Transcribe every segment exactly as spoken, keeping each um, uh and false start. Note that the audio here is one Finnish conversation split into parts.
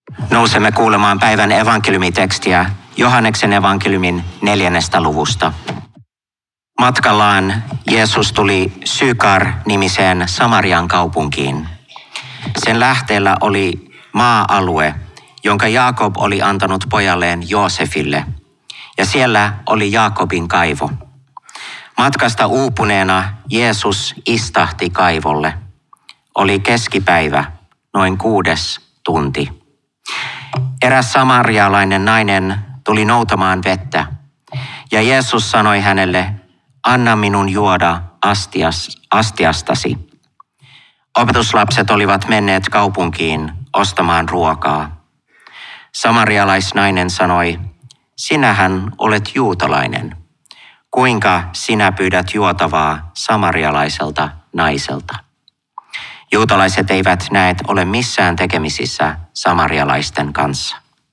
Nousemme kuulemaan päivän evankeliumitekstiä Johanneksen evankeliumin neljännestä luvusta. Matkallaan Jeesus tuli Sykar-nimiseen Samarian kaupunkiin. Sen lähteellä oli maa-alue, jonka Jaakob oli antanut pojalleen Joosefille, ja siellä oli Jaakobin kaivo. Matkasta uupuneena Jeesus istahti kaivolle. Oli keskipäivä, noin kuudes tunti. Eräs samarialainen nainen tuli noutamaan vettä, ja Jeesus sanoi hänelle, anna minun juoda astias, astiastasi. Opetuslapset olivat menneet kaupunkiin ostamaan ruokaa. Samarialaisnainen sanoi, sinähän olet juutalainen. Kuinka sinä pyydät juotavaa samarialaiselta naiselta? Juutalaiset eivät näet ole missään tekemisissä samarialaisten kanssa.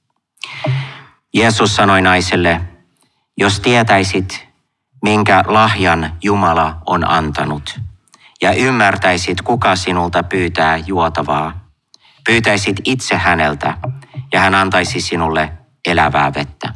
Jeesus sanoi naiselle, jos tietäisit, minkä lahjan Jumala on antanut, ja ymmärtäisit, kuka sinulta pyytää juotavaa, pyytäisit itse häneltä, ja hän antaisi sinulle elävää vettä.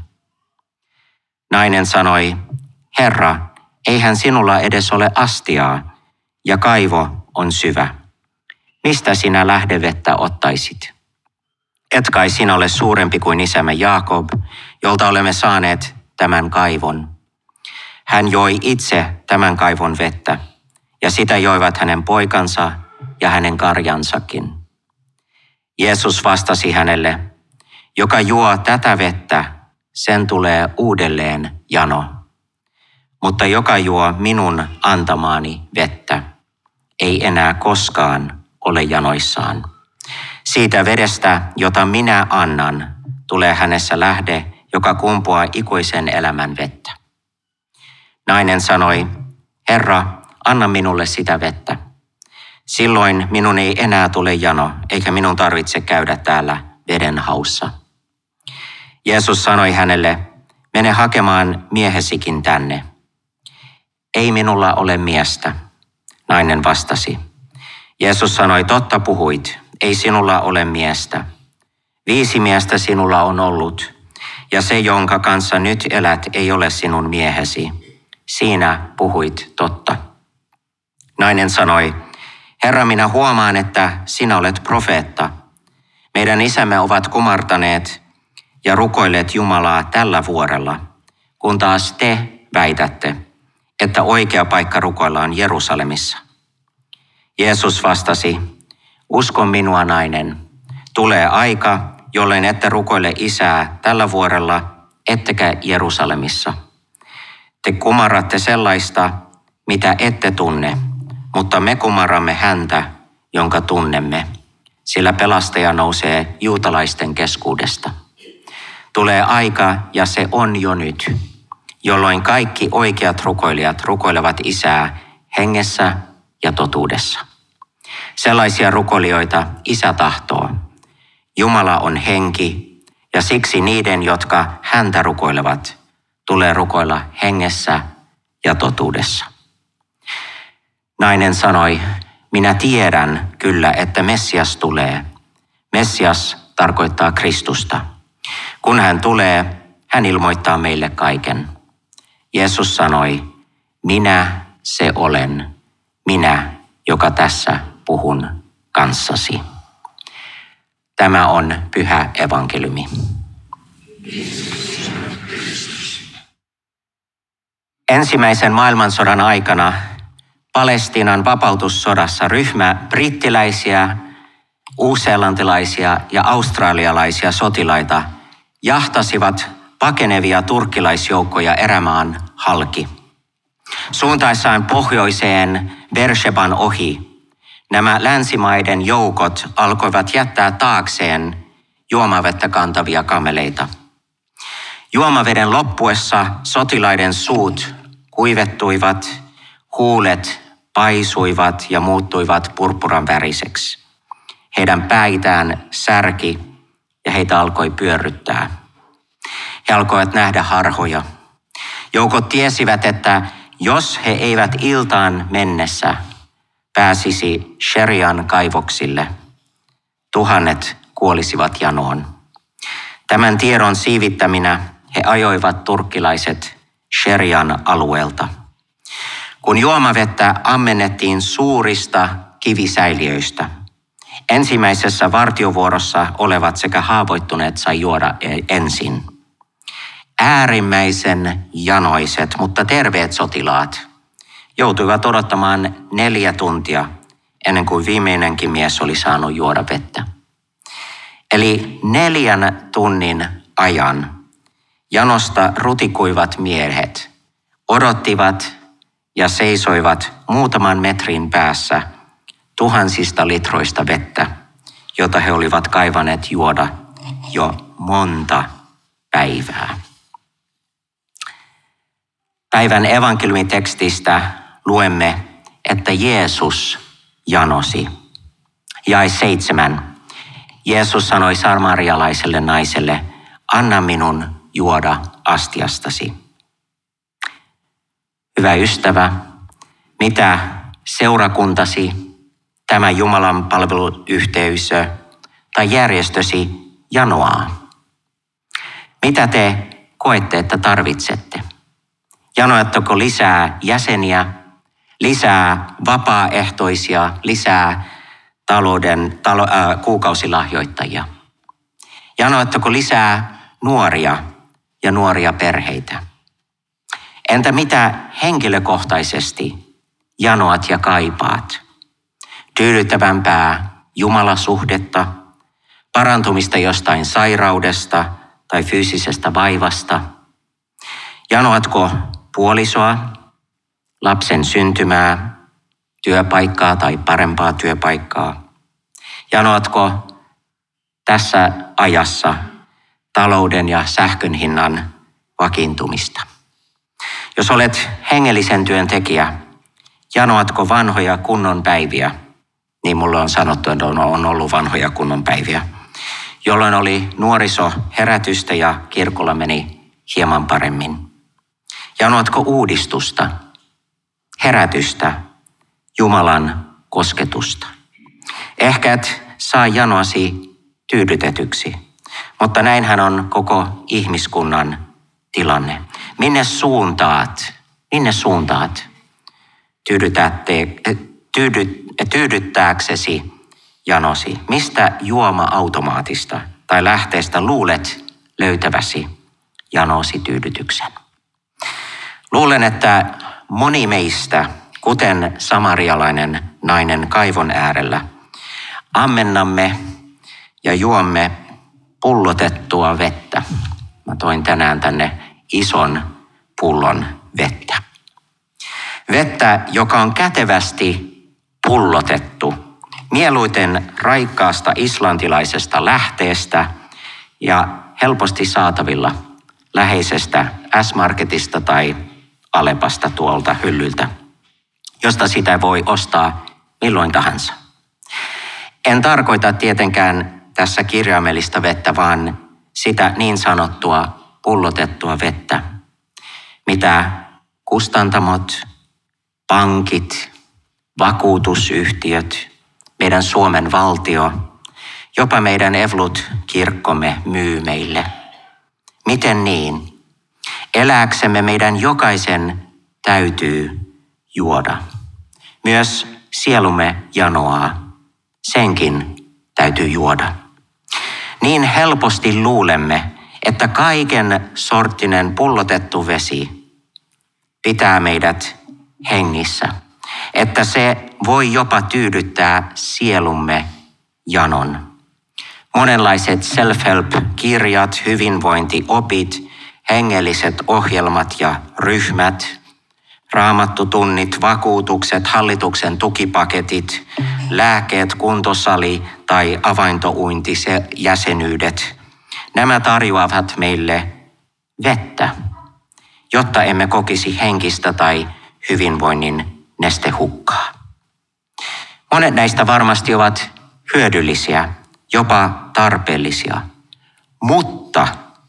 Nainen sanoi, Herra, eihän sinulla edes ole astiaa, ja kaivo on syvä. Mistä sinä lähdevettä ottaisit? Et kai sinä ole suurempi kuin isämme Jaakob, jolta olemme saaneet tämän kaivon. Hän joi itse tämän kaivon vettä, ja sitä joivat hänen poikansa ja hänen karjansakin. Jeesus vastasi hänelle, joka juo tätä vettä, sen tulee uudelleen jano. Mutta joka juo minun antamaani vettä, ei enää koskaan ole janoissaan. Siitä vedestä, jota minä annan, tulee hänessä lähde, joka kumpuaa ikuisen elämän vettä. Nainen sanoi, Herra, anna minulle sitä vettä. Silloin minun ei enää tule jano, eikä minun tarvitse käydä täällä veden haussa. Jeesus sanoi hänelle, mene hakemaan miehesikin tänne. Ei minulla ole miestä, nainen vastasi. Jeesus sanoi, totta puhuit, ei sinulla ole miestä. Viisi miestä sinulla on ollut, ja se, jonka kanssa nyt elät, ei ole sinun miehesi. Siinä puhuit totta. Nainen sanoi, Herra, minä huomaan, että sinä olet profeetta. Meidän isämme ovat kumartaneet ja rukoilleet Jumalaa tällä vuorella, kun taas te väitätte, että oikea paikka rukoilla on Jerusalemissa. Jeesus vastasi, usko minua nainen, tulee aika, jolloin ette rukoile isää tällä vuorella, ettekä Jerusalemissa. Te kumarratte sellaista, mitä ette tunne, mutta me kumarramme häntä, jonka tunnemme, sillä pelastaja nousee juutalaisten keskuudesta. Tulee aika, ja se on jo nyt, jolloin kaikki oikeat rukoilijat rukoilevat isää hengessä ja totuudessa. Sellaisia rukoilijoita isä tahtoo. Jumala on henki, ja siksi niiden, jotka häntä rukoilevat, tulee rukoilla hengessä ja totuudessa. Nainen sanoi, minä tiedän kyllä, että Messias tulee. Messias tarkoittaa Kristusta. Kun hän tulee, hän ilmoittaa meille kaiken. Jeesus sanoi, minä se olen, minä, joka tässä puhun kanssasi. Tämä on pyhä evankeliumi. Ensimmäisen maailmansodan aikana Palestiinan vapautussodassa ryhmä brittiläisiä, uusseelantilaisia ja australialaisia sotilaita jahtasivat pakenevia turkkilaisjoukkoja erämaan halki. Suuntaessaan pohjoiseen Beersheban ohi, nämä länsimaiden joukot alkoivat jättää taakseen juomavettä kantavia kameleita. Juomaveden loppuessa sotilaiden suut kuivettuivat, huulet paisuivat ja muuttuivat purppuran väriseksi. Heidän päitään särki ja heitä alkoi pyörryttää. He alkoivat nähdä harhoja. Joukot tiesivät, että jos he eivät iltaan mennessä pääsisi Sherian kaivoksille, tuhannet kuolisivat janoon. Tämän tiedon siivittäminä he ajoivat turkkilaiset Sherian alueelta. Kun juomavettä ammennettiin suurista kivisäiliöistä, ensimmäisessä vartiovuorossa olevat sekä haavoittuneet sai juoda ensin. Äärimmäisen janoiset, mutta terveet sotilaat joutuivat odottamaan neljä tuntia ennen kuin viimeinenkin mies oli saanut juoda vettä. Eli neljän tunnin ajan janosta rutikuivat miehet odottivat ja seisoivat muutaman metrin päässä tuhansista litroista vettä, jota he olivat kaivaneet juoda jo monta päivää. Päivän evankeliumitekstistä luemme, että Jeesus janosi. Jae seitsemän. Jeesus sanoi samarialaiselle naiselle, anna minun juoda astiastasi. Hyvä ystävä, mitä seurakuntasi, tämä Jumalan palveluyhteisö tai järjestösi janoaa? Mitä te koette, että tarvitsette? Janoatteko lisää jäseniä, lisää vapaaehtoisia, lisää talouden talo, äh, kuukausilahjoittajia? Janoatteko lisää nuoria ja nuoria perheitä? Entä mitä henkilökohtaisesti janoat ja kaipaat? Tyydyttävämpää Jumalasuhdetta, parantumista jostain sairaudesta tai fyysisestä vaivasta? Janoatko puolisoa, lapsen syntymää, työpaikkaa tai parempaa työpaikkaa? Janoatko tässä ajassa talouden ja sähkön hinnan vakiintumista? Jos olet hengellisen työn tekijä, janoatko vanhoja kunnon päiviä? Niin mulle on sanottu, että on ollut vanhoja kunnon päiviä, jolloin oli nuorisoherätystä ja kirkolla meni hieman paremmin. Janoatko uudistusta, herätystä, Jumalan kosketusta? Ehkä et saa janoasi tyydytetyksi, mutta näinhän on koko ihmiskunnan tilanne. Minne suuntaat? Minne suuntaat? Tyydytätte, tyydy, tyydyttääksesi janosi? Mistä juoma-automaatista tai lähteestä luulet löytäväsi janosi tyydytyksen? Luulen, että moni meistä, kuten samarialainen nainen kaivon äärellä, ammennamme ja juomme pullotettua vettä. Mä toin tänään tänne ison pullon vettä. Vettä, joka on kätevästi pullotettu, mieluiten raikkaasta islantilaisesta lähteestä ja helposti saatavilla läheisestä S-Marketista tai Alepasta tuolta hyllyltä, josta sitä voi ostaa milloin tahansa. En tarkoita tietenkään tässä kirjaimellista vettä, vaan sitä niin sanottua pullotettua vettä, mitä kustantamot, pankit, vakuutusyhtiöt, meidän Suomen valtio, jopa meidän Evlut-kirkkomme myy meille. Miten niin? Elääksemme meidän jokaisen täytyy juoda. Myös sielumme janoaa. Senkin täytyy juoda. Niin helposti luulemme, että kaiken sorttinen pullotettu vesi pitää meidät hengissä. Että se voi jopa tyydyttää sielumme janon. Monenlaiset self-help-kirjat, hyvinvointiopit, hengelliset ohjelmat ja ryhmät, raamattutunnit, vakuutukset, hallituksen tukipaketit, lääkkeet, kuntosali tai avaintouinti-jäsenyydet. Nämä tarjoavat meille vettä, jotta emme kokisi henkistä tai hyvinvoinnin nestehukkaa. Monet näistä varmasti ovat hyödyllisiä, jopa tarpeellisia, mutta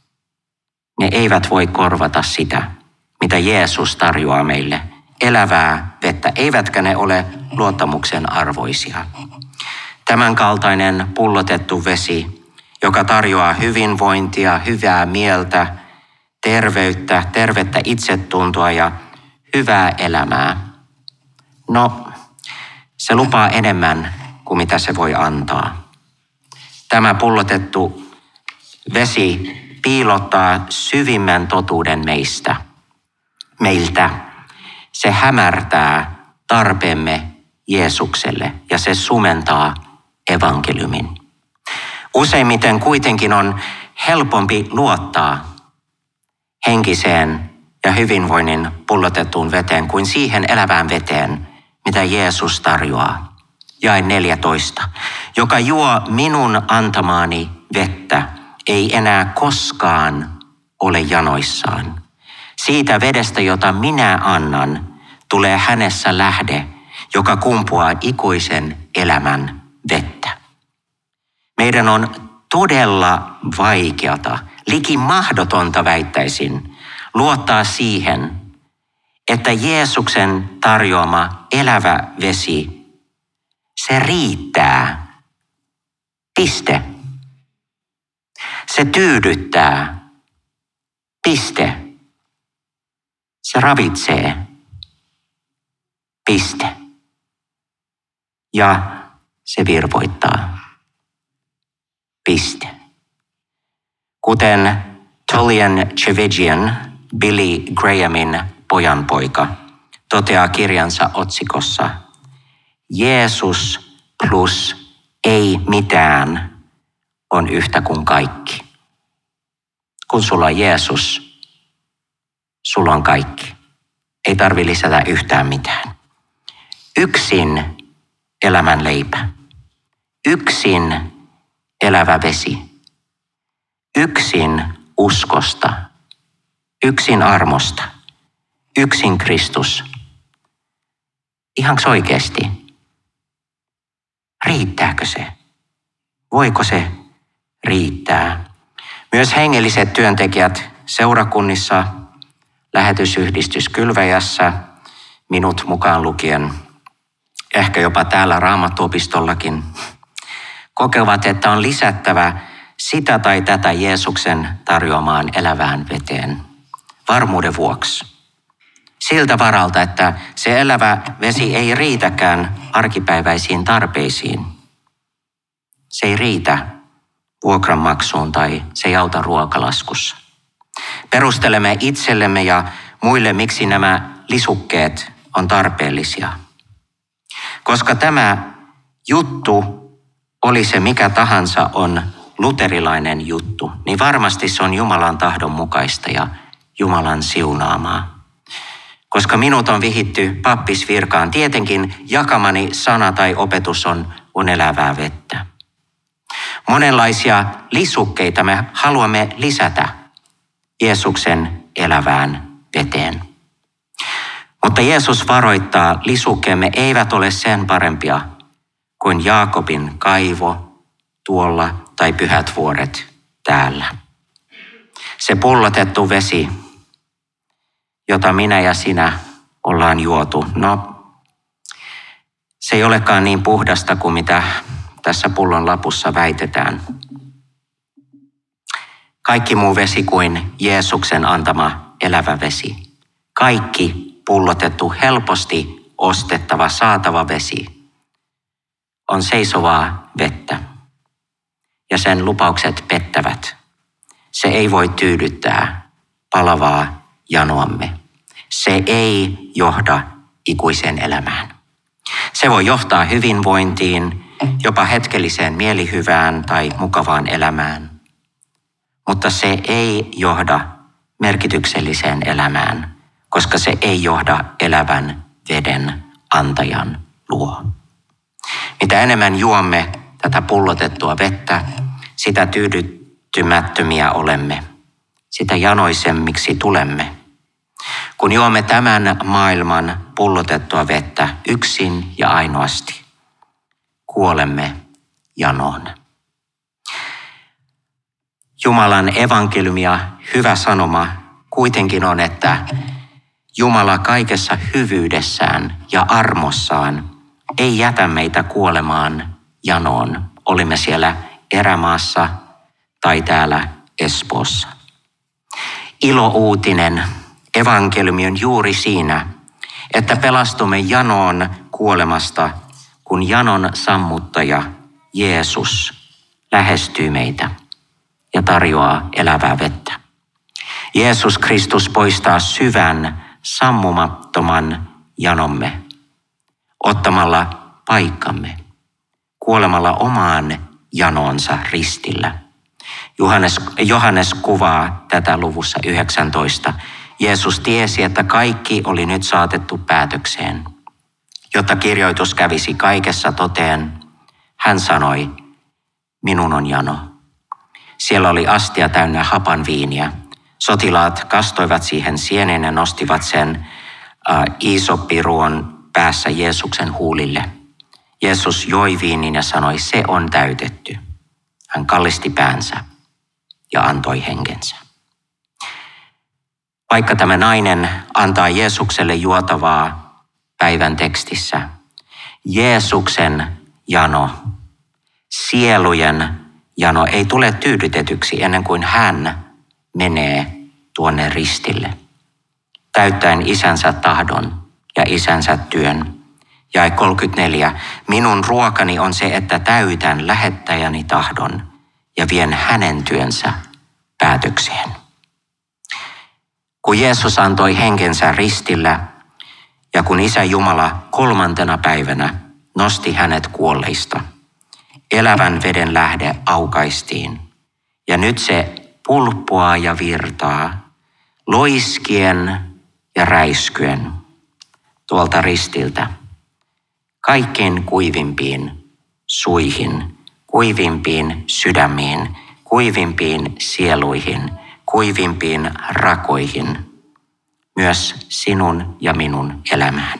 ne eivät voi korvata sitä, mitä Jeesus tarjoaa meille, elävää vettä, eivätkä ne ole luottamuksen arvoisia. Tämänkaltainen pullotettu vesi joka tarjoaa hyvinvointia, hyvää mieltä, terveyttä, tervettä itsetuntoa ja hyvää elämää. No, se lupaa enemmän kuin mitä se voi antaa. Tämä pullotettu vesi piilottaa syvimmän totuuden meistä, meiltä. Se hämärtää tarpeemme Jeesukselle ja se sumentaa evankeliumin. Useimmiten kuitenkin on helpompi luottaa henkiseen ja hyvinvoinnin pullotettuun veteen kuin siihen elävään veteen, mitä Jeesus tarjoaa. Jae neljätoista. Joka juo minun antamaani vettä, ei enää koskaan ole janoissaan. Siitä vedestä, jota minä annan, tulee hänessä lähde, joka kumpuaa ikuisen elämän vettä. Meidän on todella vaikeata, liki mahdotonta väittäisin, luottaa siihen, että Jeesuksen tarjoama elävä vesi, se riittää. Piste. Se tyydyttää. Piste. Se ravitsee. Piste. Ja se virvoittaa. Piste. Kuten Tullian Tchividjian, Billy Grahamin pojanpoika, toteaa kirjansa otsikossa Jeesus plus ei mitään on yhtä kuin kaikki. Kun sulla on Jeesus, sulla on kaikki. Ei tarvitse lisätä yhtään mitään. Yksin elämän leipä. Yksin elävä vesi. Yksin uskosta. Yksin armosta. Yksin Kristus. Ihanko oikeasti? Riittääkö se? Voiko se riittää? Myös hengelliset työntekijät seurakunnissa, lähetysyhdistys Kylväjässä, minut mukaan lukien, ehkä jopa täällä Raamattuopistollakin, kokevat, että on lisättävä sitä tai tätä Jeesuksen tarjoamaan elävään veteen varmuuden vuoksi. Siltä varalta, että se elävä vesi ei riitäkään arkipäiväisiin tarpeisiin. Se ei riitä vuokranmaksuun tai se ei auta ruokalaskussa. Perustelemme itsellemme ja muille, miksi nämä lisukkeet on tarpeellisia. Koska tämä juttu, oli se mikä tahansa, on luterilainen juttu, niin varmasti se on Jumalan tahdon mukaista ja Jumalan siunaamaa. Koska minut on vihitty pappisvirkaan, tietenkin jakamani sana tai opetus on, on elävää vettä. Monenlaisia lisukkeita me haluamme lisätä Jeesuksen elävään veteen. Mutta Jeesus varoittaa, lisukkeemme eivät ole sen parempia kuin Jaakobin kaivo tuolla tai pyhät vuoret täällä. Se pullotettu vesi, jota minä ja sinä ollaan juotu, no se ei olekaan niin puhdasta kuin mitä tässä pullon lapussa väitetään. Kaikki muu vesi kuin Jeesuksen antama elävä vesi. Kaikki pullotettu, helposti ostettava, saatava vesi on seisovaa vettä. Ja sen lupaukset pettävät. Se ei voi tyydyttää palavaa janoamme. Se ei johda ikuiseen elämään. Se voi johtaa hyvinvointiin, jopa hetkelliseen mielihyvään tai mukavaan elämään. Mutta se ei johda merkitykselliseen elämään, koska se ei johda elävän veden antajan luo. Mitä enemmän juomme tätä pullotettua vettä, sitä tyydyttymättömiä olemme, sitä janoisemmiksi tulemme. Kun juomme tämän maailman pullotettua vettä yksin ja ainoasti, kuolemme janoon. Jumalan evankeliumi ja hyvä sanoma kuitenkin on, että Jumala kaikessa hyvyydessään ja armossaan ei jätä meitä kuolemaan janoon. Olimme siellä erämaassa tai täällä Espoossa. Ilouutinen evankeliumi on juuri siinä, että pelastumme janoon kuolemasta, kun janon sammuttaja Jeesus lähestyy meitä ja tarjoaa elävää vettä. Jeesus Kristus poistaa syvän, sammumattoman janomme ottamalla paikkamme, kuolemalla omaan janoonsa ristillä. Johannes, Johannes kuvaa tätä luvussa yhdeksäntoista. Jeesus tiesi, että kaikki oli nyt saatettu päätökseen. Jotta kirjoitus kävisi kaikessa toteen, hän sanoi, minun on jano. Siellä oli astia täynnä hapan viiniä. Sotilaat kastoivat siihen sienen ja nostivat sen äh, iisoppiruon päässä Jeesuksen huulille. Jeesus joi viinin ja sanoi, se on täytetty. Hän kallisti päänsä ja antoi henkensä. Vaikka tämä nainen antaa Jeesukselle juotavaa päivän tekstissä, Jeesuksen jano, sielujen jano ei tule tyydytetyksi ennen kuin hän menee tuonne ristille, täyttäen isänsä tahdon ja isänsä työn. Jae kolmekymmentäneljä. Minun ruokani on se, että täytän lähettäjäni tahdon ja vien hänen työnsä päätökseen. Kun Jeesus antoi henkensä ristillä ja kun Isä Jumala kolmantena päivänä nosti hänet kuolleista, elävän veden lähde aukaistiin ja nyt se pulppuaa ja virtaa, loiskien ja räiskyen tuolta ristiltä kaikkein kuivimpiin suihin, kuivimpiin sydämiin, kuivimpiin sieluihin, kuivimpiin rakoihin, myös sinun ja minun elämään.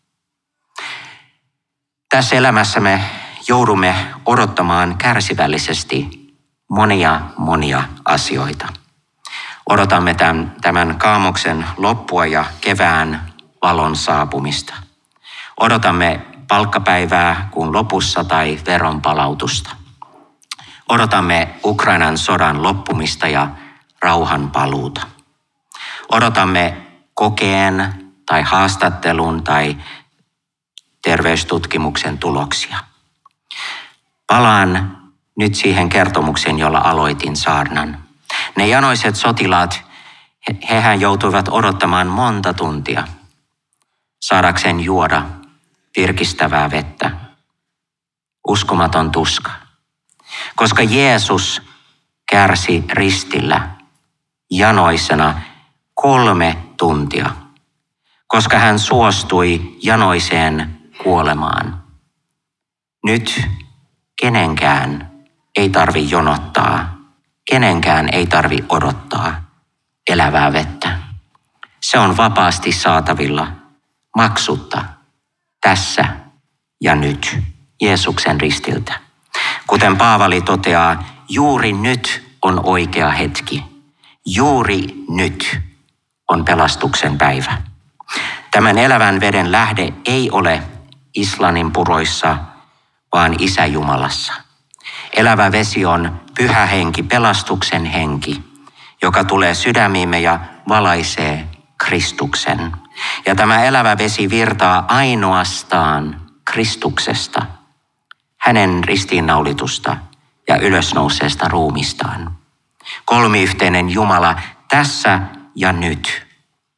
Tässä elämässä me joudumme odottamaan kärsivällisesti monia, monia asioita. Odotamme tämän, tämän kaamoksen loppua ja kevään valon saapumista. Odotamme palkkapäivää kuun lopussa tai veronpalautusta. Odotamme Ukrainan sodan loppumista ja rauhan paluuta. Odotamme kokeen tai haastattelun tai terveystutkimuksen tuloksia. Palaan nyt siihen kertomukseen, jolla aloitin saarnan. Ne janoiset sotilaat, he, hehän joutuivat odottamaan monta tuntia saadakseen juoda virkistävää vettä. Uskomaton tuska. Koska Jeesus kärsi ristillä janoisena kolme tuntia. Koska hän suostui janoiseen kuolemaan. Nyt kenenkään ei tarvi jonottaa, kenenkään ei tarvi odottaa elävää vettä. Se on vapaasti saatavilla, maksutta, tässä ja nyt, Jeesuksen ristiltä. Kuten Paavali toteaa, juuri nyt on oikea hetki. Juuri nyt on pelastuksen päivä. Tämän elävän veden lähde ei ole Islannin puroissa, vaan Isä Jumalassa. Elävä vesi on pyhä henki, pelastuksen henki, joka tulee sydämiimme ja valaisee Kristuksen. Ja tämä elävä vesi virtaa ainoastaan Kristuksesta, hänen ristiinnaulitusta ja ylösnouseesta ruumistaan. Kolmiyhteinen Jumala tässä ja nyt.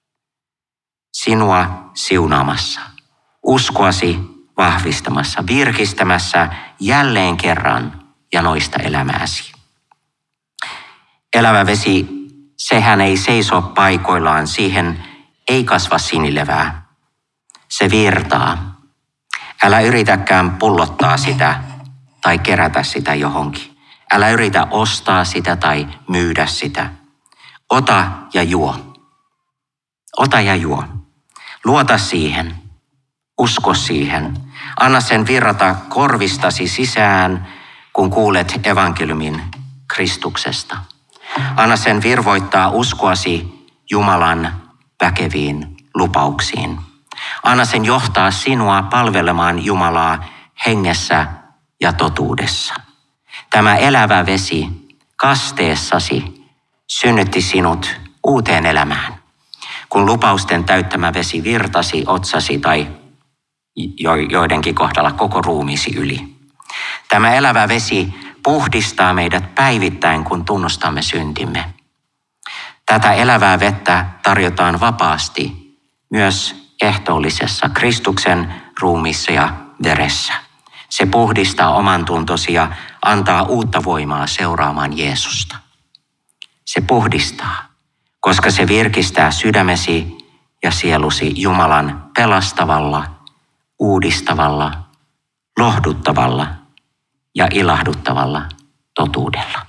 Sinua siunaamassa, uskoasi vahvistamassa, virkistämässä jälleen kerran janoista elämääsi. Elävä vesi, sehän ei seiso paikoillaan, siihen ei kasva sinilevää. Se virtaa. Älä yritäkään pullottaa sitä tai kerätä sitä johonkin. Älä yritä ostaa sitä tai myydä sitä. Ota ja juo. Ota ja juo. Luota siihen. Usko siihen. Anna sen virrata korvistasi sisään, kun kuulet evankeliumin Kristuksesta. Anna sen virvoittaa uskoasi Jumalan väkeviin lupauksiin. Anna sen johtaa sinua palvelemaan Jumalaa hengessä ja totuudessa. Tämä elävä vesi kasteessasi synnytti sinut uuteen elämään. Kun lupausten täyttämä vesi virtasi otsasi tai joidenkin kohdalla koko ruumiisi yli. Tämä elävä vesi puhdistaa meidät päivittäin, kun tunnustamme syntimme. Tätä elävää vettä tarjotaan vapaasti myös ehtoollisessa Kristuksen ruumiissa ja veressä. Se puhdistaa oman tuntosi ja antaa uutta voimaa seuraamaan Jeesusta. Se puhdistaa, koska se virkistää sydämesi ja sielusi Jumalan pelastavalla, uudistavalla, lohduttavalla ja ilahduttavalla totuudella.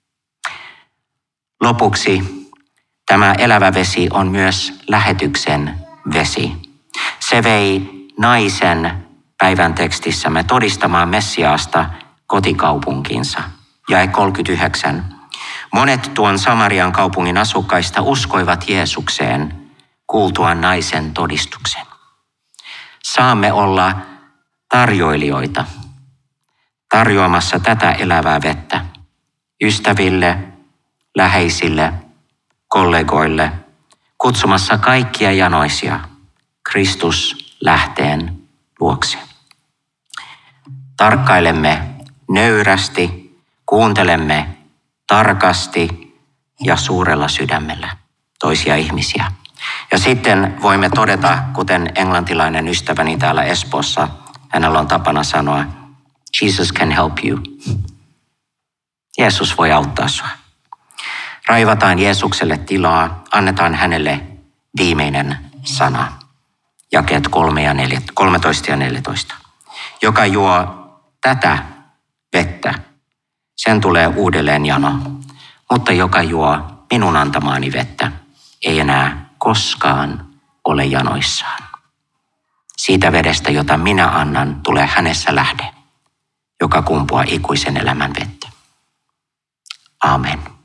Lopuksi tämä elävä vesi on myös lähetyksen vesi. Se vei naisen päivän tekstissämme todistamaan Messiaasta kotikaupunkiinsa. Jae kolmekymmentäyhdeksän. Monet tuon Samarian kaupungin asukkaista uskoivat Jeesukseen kuultuaan naisen todistuksen. Saamme olla tarjoilijoita tarjoamassa tätä elävää vettä ystäville, läheisille, kollegoille, kutsumassa kaikkia janoisia Kristus lähteen luokse. Tarkkailemme nöyrästi, kuuntelemme tarkasti ja suurella sydämellä toisia ihmisiä. Ja sitten voimme todeta, kuten englantilainen ystäväni täällä Espoossa, hänellä on tapana sanoa, Jesus can help you. Jeesus voi auttaa sinua. Raivataan Jeesukselle tilaa, annetaan hänelle viimeinen sana. Jakeet kolmetoista ja neljätoista. Joka juo tätä vettä, sen tulee uudelleen jano. Mutta joka juo minun antamaani vettä, ei enää koskaan ole janoissaan. Siitä vedestä, jota minä annan, tulee hänessä lähde, joka kumpuaa ikuisen elämän vettä. Amen.